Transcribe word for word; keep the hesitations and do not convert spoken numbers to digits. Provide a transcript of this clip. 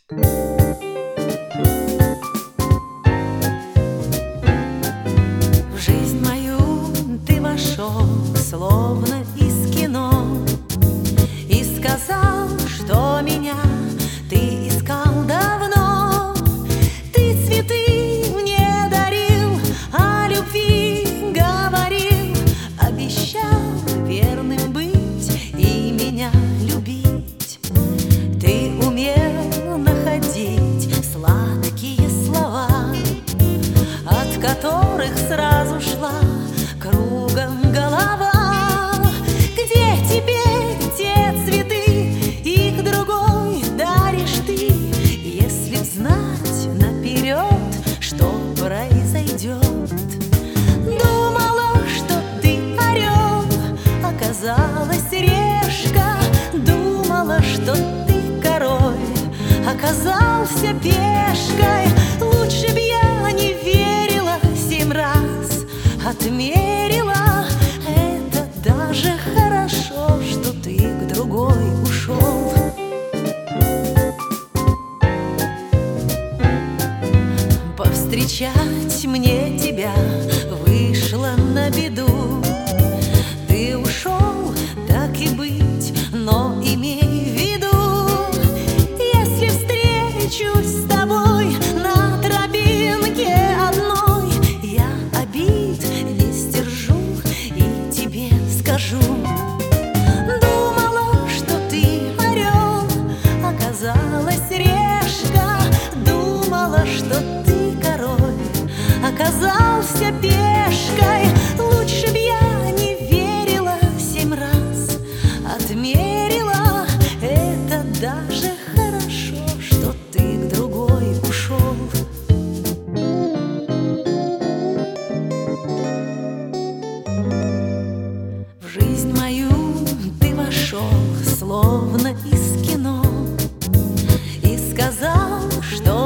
В жизнь мою ты вошел, словно из кино, и сказал, что меня ты искал давно. Ты цветы мне дарил, о любви говорил, обещал верным быть и меня любить. Ты умел находить сладкие слова, от которых сразу шла кругом голова. Где теперь те цветы, их другой даришь ты, если б знать наперед, что произойдет? Думала, что ты орел, оказалась решка. Думала, что ты король, оказался пешкой. Лучше б я не верила, семь раз отмерила. Это даже хорошо, что ты к другой ушел. Повстречать мне тебя вышло на беду. Ты ушел, так и быть, но имей в виду, если встречусь с тобой на тропинке одной, я обид не сдержу и тебе скажу. Думала, что ты орел, оказалась решка. Думала, что ты король, оказался пешкой. Лучше б я не верила, семь раз отмерила. Это даже хорошо, что ты к другой ушел. В жизнь мою ты вошел, словно из кино, и сказал, что